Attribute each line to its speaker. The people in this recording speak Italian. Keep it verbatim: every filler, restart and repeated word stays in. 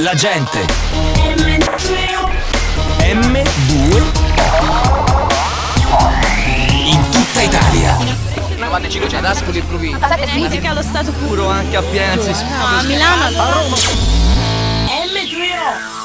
Speaker 1: la gente. M due in tutta Italia.
Speaker 2: novantacinque c'è ad Ascoli e provincia.
Speaker 3: Musica allo stato puro.
Speaker 2: Anche a Pienza.
Speaker 3: A Milano.
Speaker 2: A Roma.
Speaker 4: M tre O